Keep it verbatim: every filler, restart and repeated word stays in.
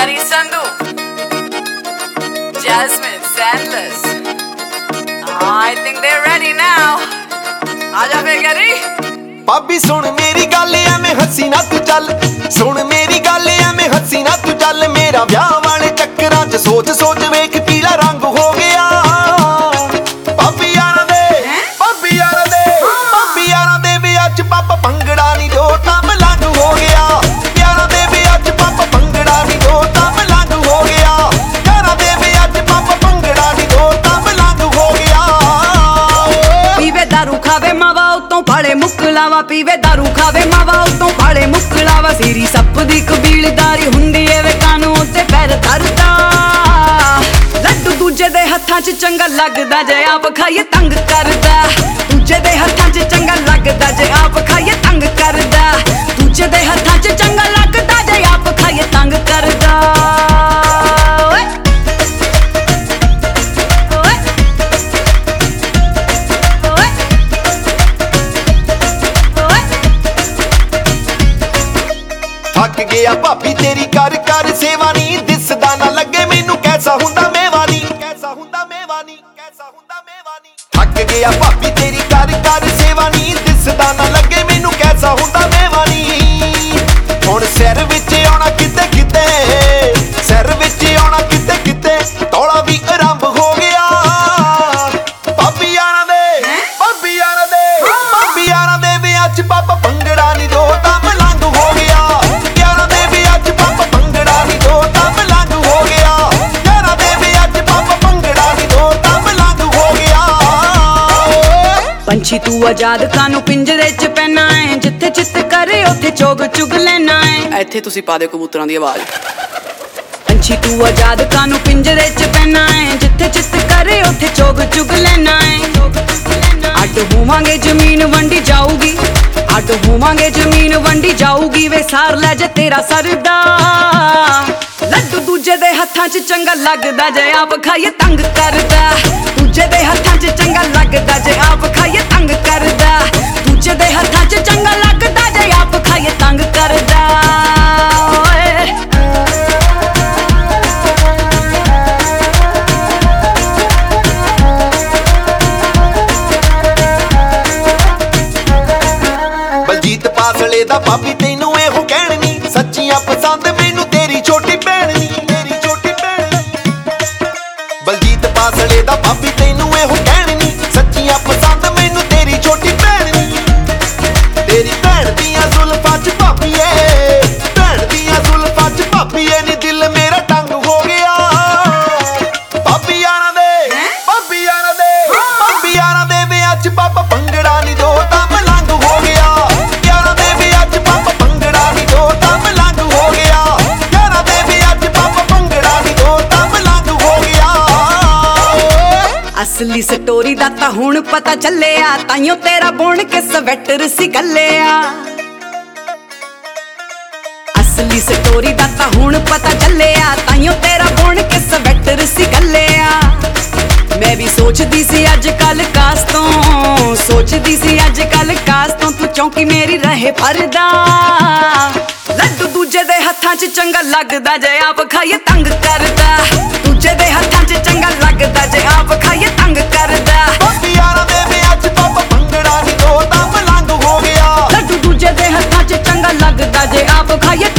Gary Sandhu, Jasmine, Sandless. Oh, I think they're ready now. Aaja fir Gary. ਭਾਬੀ ਸੁਣ ਮੇਰੀ ਗੱਲ ਐਵੇਂ ਹੱਸੀ ਨਾ ਤੂੰ ਚੱਲ, ਸੁਣ ਮੇਰੀ ਗੱਲ ਐਵੇਂ ਹੱਸੀ ਨਾ ਤੂੰ ਚੱਲ। ਮੇਰਾ ਵਿਆਹ ਵਾਲੇ ਚੱਕਰਾਂ 'ਚ ਸੋਚ ਸੋਚ ਵੇਖ ਪੀਲਾ ਰੰਗ ਹੋ ਗਿਆ। ਭਾਬੀ ਯਾਰਾਂ ਦੇ ਭਾਬੀ ਯਾਰਾਂ ਦੇ ਭਾਬੀ ਯਾਰਾਂ ਦੇ ਵਿਆਹ 'ਚ ਪਾਪਾ ਭੰਗੜਾ ਨਹੀਂ ਦੋ ਤਾਂ ਮਲੰਗ ਹੋ ਗਿਆ। ਯਾਰਾਂ ਦੇ ਵਿਆਹ 'ਚ ਪਾਪਾ ਭੰਗੜਾ ਨਹੀਂ ਦੋ ਤਾਂ ਮਲੰਗ ਹੋ ਗਿਆ। ਯਾਰਾਂ ਦੇ ਵਿਆਹ 'ਚ ਪਾਪਾ ਭੰਗੜਾ ਨਹੀਂ ਦੋ ਤਾਂ ਮਲੰਗ ਹੋ ਗਿਆ। ਪੀਵੇ ਦਾਰੂ ਖਾਵੇ ਮਾਵਾ ਉਤੋਂ ਫਾਲੇ ਮੁਕਲਾਵਾ, ਪੀਵੇ ਦਾਰੂ ਖਾਵੇ ਮਾਵਾ ਉਤੋਂ ਫਾਲੇ ਮੁਕਲਾਵਾ। ਸੀਰੀ ਸੱਪ ਦੀ ਕਬੀਲਦਾਰੀ ਹੁੰਦੀ ਏ ਵੇ ਕਾਨੂੰ ਉੱਤੇ ਪੈਰ ਧਰਦਾ। ਲੱਡੂ ਦੂਜੇ ਦੇ ਹੱਥਾਂ 'ਚ ਚੰਗਾ ਲੱਗਦਾ ਜੇ ਆਪ ਖਾਈਏ ਤੰਗ ਕਰਦਾ। ਦੂਜੇ ਦੇ ਹੱਥਾਂ 'ਚ ਚੰਗਾ ਲੱਗਦਾ ਜੇ ਆਪ ਖਾਈਏ ਤੰਗ ਕਰਦਾ। ਦੂਜੇ ਦੇ ਹੱਥਾਂ 'ਚ ਚੰਗਾ ਲੱਗਦਾ ਜੇ ਆਪ ਖਾਈਏ ਤੰਗ ਕਰਦਾ। ਓਏ ਓਏ ਓਏ ਓਏ ਥੱਕ ਗਿਆ ਭਾਬੀ ਤੇਰੀ ਕਰ ਕਰ ਸੇਵਾ ਨੀ, ਦਿਸਦਾ ਨਾ ਲੱਗੇ ਮੈਨੂੰ ਕੈਸਾ ਹੁੰਦਾ ਮੇਵਾ ਨੀ, ਕੈਸਾ ਹੁੰਦਾ ਮੇਵਾ ਨੀ, ਕੈਸਾ ਹੁੰਦਾ ਮੇਵਾ ਨੀ। ਥੱਕ ਗਿਆ ਭਾਬੀ ਤੇਰੀ ਕਰ ਕਰ ਸੇਵਾ ਨੀ, ਦਿਸਦਾ ਨਾ ਲੱਗੇ ਮੈਨੂੰ ਕੈਸਾ ਹੁੰਦਾ ਮੇਵਾ ਨੀ। ਹੁਣ ਸਿਰ ਵਿੱਚ ਆਉਣਾ ਕਿਤੇ ਕਿਤੇ, ਸਿਰ ਵਿੱਚ ਆਉਣਾ ਕਿਤੇ ਕਿਤੇ, ਤੌਲਾ ਵੀ ਆਰੰਭ ਹੋ ਗਿਆ। ਭਾਬੀ ਯਾਰਾਂ ਦੇ ਭਾਬੀ ਯਾਰਾਂ ਦੇ ਭਾਬੀ ਯਾਰਾਂ ਦੇ ਵਿਆਹ 'ਚ ਪਾਪਾ ਭੰਗੜਾ ਨਹੀਂ ਦੋ ਤਾਂ ਮਲੰਗ ਹੋ ਗਿਆ। ਯਾਰਾਂ ਦੇ ਵਿਆਹ 'ਚ ਪਾਪਾ ਭੰਗੜਾ ਨਹੀਂ ਦੋ ਤਾਂ ਮਲੰਗ ਹੋ ਗਿਆ। ਯਾਰਾਂ ਦੇ ਵਿਆਹ 'ਚ ਪਾਪਾ ਭੰਗੜਾ ਨਹੀਂ ਦੋ ਤਾਂ ਮਲੰਗ ਹੋ ਗਿਆ। ਪੰਛੀ ਤੂੰ ਆਜ਼ਾਦ ਕਾਨੂੰ ਪਿੰਜਰੇ 'ਚ ਪੈਣਾ ਏ, ਜਿੱਥੇ ਚਿੱਤ ਕਰੇ ਉੱਥੇ ਚੋਗ ਚੁਗ ਲੈਣਾ ਏ। ਇੱਥੇ ਤੁਸੀਂ ਪਾ ਦਿਓ ਕਬੂਤਰਾਂ ਦੀ ਆਵਾਜ਼। ਪੰਛੀ ਤੂੰ ਆਜ਼ਾਦ ਕਾਨੂੰ ਪਿੰਜਰੇ 'ਚ ਪੈਣਾ ਏ, ਜਿੱਥੇ ਚਿੱਤ ਕਰੇ ਉੱਥੇ ਚੋਗ ਚੁਗ ਲੈਣਾ ਏ। ਅੱਡ ਹੋਵਾਂਗੇ ਜ਼ਮੀਨ ਵੰਡੀ ਜਾਊਗੀ, ਅੱਡ ਹੋਵਾਂਗੇ ਜ਼ਮੀਨ ਵੰਡੀ ਜਾਊਗੀ। ਵੇ ਸਾਰ ਲੈ ਜੇ ਤੇਰਾ ਸਰਦਾ। ਲੱਡੂ ਦੂਜੇ ਦੇ ਹੱਥਾਂ 'ਚ ਚੰਗਾ ਲੱਗਦਾ ਜੇ ਆਪ ਖਾਈਏ ਤੰਗ ਕਰਦਾ। ਦੂਜੇ ਦੇ ਹੱਥਾਂ 'ਚ ਚੰਗਾ ਲੱਗਦਾ ਜੇ ਆਪ ਖਾਈਏ ਤੰਗ ਕਰਦਾ। ਦੂਜੇ ਦੇ ਹੱਥਾਂ 'ਚ ਚੰਗਾ ਲੱਗਦਾ ਜੇ ਆਪ ਖਾਈਏ ਤੰਗ ਕਰਦਾ। ਓਏ ਬਲਜੀਤ ਪਾਸਲੇ ਦਾ ਭਾਬੀ ਤੈਨੂੰ ਇਹੋ ਕਹਿਣ ਨੀ, ਸੱਚੀਆਂ ਪਸੰਦ ਮੈਨੂੰ ਤੇਰੀ ਛੋਟੀ ਭੈਣ ਨੀ, ਤੇਰੀ ਛੋਟੀ ਭੈਣ ਨੀ। ਬਲਜੀਤ ਪਾਸਲੇ ਦਾ ਭਾਬੀ ਤੈਨੂੰ ਇਹੋ ਕਹਿਣ ਨੀ, ਸੱਚੀਆਂ ਪਸੰਦ ਮੈਨੂੰ ਤੇਰੀ ਛੋਟੀ ਭੈਣ ਨੀ। ਤੇਰੀ ਭੈਣ ਦੀਆਂ ਜ਼ੁਲਫਾਂ 'ਚ ਭਾਬੀਏ, ਭੈਣ ਦੀਆਂ ਜ਼ੁਲਫਾਂ 'ਚ ਭਾਬੀਏ ਨੀ ਦਿਲ ਮੇਰਾ ਟੰਗ ਹੋ ਗਿਆ। ਭਾਬੀ ਯਾਰਾਂ ਦੇ ਭਾਬੀ ਯਾਰਾਂ ਦੇ ਭਾਬੀ ਯਾਰਾਂ ਦੇ ਵਿਆਹ 'ਚ ਪਾਪਾ ਭੰਗੜਾ ਨੀ ਦੋ ਤਾਂ ਮਲੰਗ ਹੋ ਗਿਆ। ਯਾਰਾਂ ਦੇ ਵਿਆਹ 'ਚ ਪਾਪਾ ਭੰਗੜਾ ਨੀ ਦੋ ਤਾਂ ਮਲੰਗ ਹੋ ਗਿਆ। ਯਾਰਾਂ ਦੇ ਵਿਆਹ 'ਚ ਪਾਪਾ ਭੰਗੜਾ ਨੀ ਦੋ ਤਾਂ ਮਲੰਗ ਹੋ ਗਿਆ। ਅਸਲੀ ਸਟੋਰੀ ਦਾ ਤਾਂ ਹੁਣ ਪਤਾ ਚੱਲਿਆ, ਤਾਈਓ ਤੇਰਾ ਬੁਣ ਕੇ ਸਵੈਟਰ ਸੀ ਕੱਲਿਆ। ਅਸਲੀ ਸਟੋਰੀ ਦਾ ਤਾਂ ਹੁਣ ਪਤਾ ਚੱਲਿਆ, ਤਾਈਓ ਤੇਰਾ ਬੁਣ ਕੇ ਸਵੈਟਰ ਸੀ ਕੱਲਿਆ। ਮੈਂ ਵੀ ਸੋਚਦੀ ਸੀ ਅੱਜ ਕੱਲ ਕਾਸ ਤੋਂ, ਸੋਚਦੀ ਸੀ ਅੱਜ ਕੱਲ ਕਾਸ ਤੋਂ ਤੂੰ ਚੌਂਕੀ ਮੇਰੀ ਰਹੇ ਫਰਦਾ। ਲੱਡੂ ਦੂਜੇ ਦੇ ਹੱਥਾਂ 'ਚ ਚੰਗਾ ਲੱਗਦਾ ਜੇ ਆਪ ਖਾਈਏ ਤੰਗ ਕਰਦਾ। ਦੂਜੇ ਦੇ ਹੱਥਾਂ 'ਚ ਚੰਗਾ ਲੱਗਦਾ ਜੇ ਆਪ ਖਾਈਏ ਤੰਗ ਕਰਦਾ। ਭਾਬੀ ਯਾਰਾਂ ਦੇ ਵਿਆਹ 'ਚ ਪਾਪਾ ਭੰਗੜਾ ਨੀ ਦੋ ਤਾਂ ਮਲੰਗ ਹੋ ਗਿਆ। ਲੱਡੂ ਦੂਜੇ ਦੇ ਹੱਥਾਂ 'ਚ ਚੰਗਾ ਲੱਗਦਾ ਜੇ ਆਪ ਖਾਈਏ